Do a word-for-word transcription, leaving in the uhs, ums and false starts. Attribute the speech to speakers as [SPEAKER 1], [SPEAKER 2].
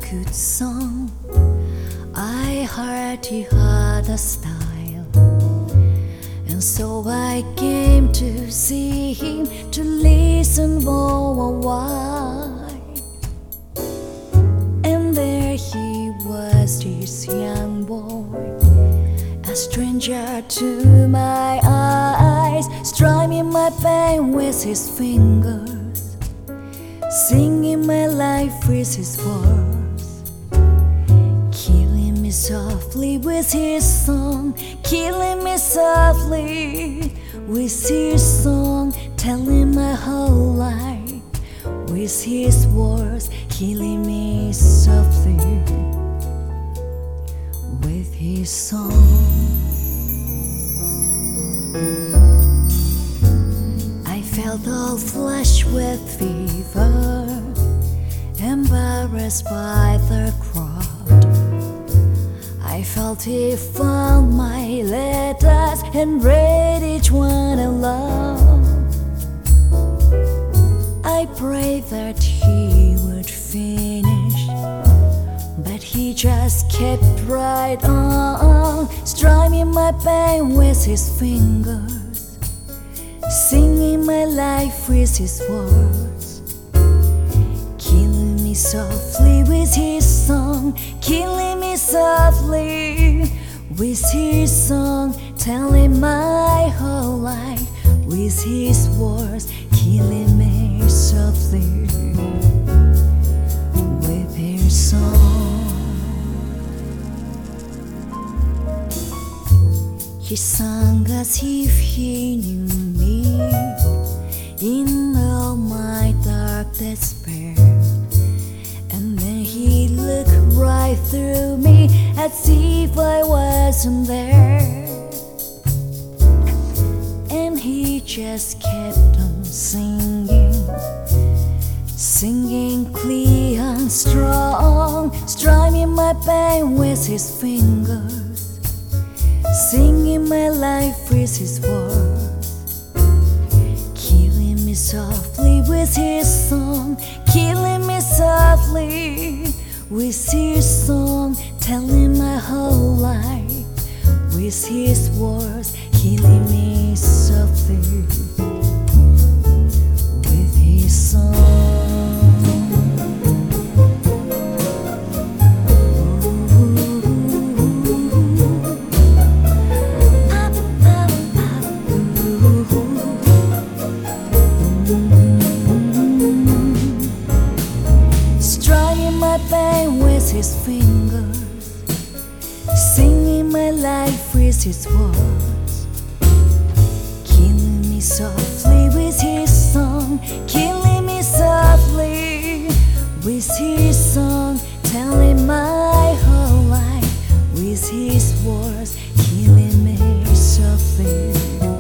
[SPEAKER 1] good song. I heard he had a style, and so I came to see him, to listen for a while. And there he was, this young boy, a stranger to my eyes, strumming my pain with his fingers, singing my life with his words, killing me softly with his song, killing me softly with his song, telling my whole life with his words, killing me softly with his song. I felt all flushed with fever, embarrassed by the crowd. I felt he found my letters and read each one aloud. I prayed that he would finish, but he just kept right on, strumming my pain with his fingers, singing my life with his words, killing me softly with his song, killing me softly with his song, telling my whole life with his words, killing me softly with his song. He sang as if he knew me in all my dark despair, and then he looked right through me as if I wasn't there. And he just kept on singing, singing clear and strong, strumming my pain with his fingers, singing my life with his words, killing me softly with his song, killing me softly with his song, telling my whole life with his words, killing me softly with his song. Strumming my pain with his fingers, singing my life with his words, killing me softly with his song, killing me softly with his song, telling my whole life with his words, killing me softly.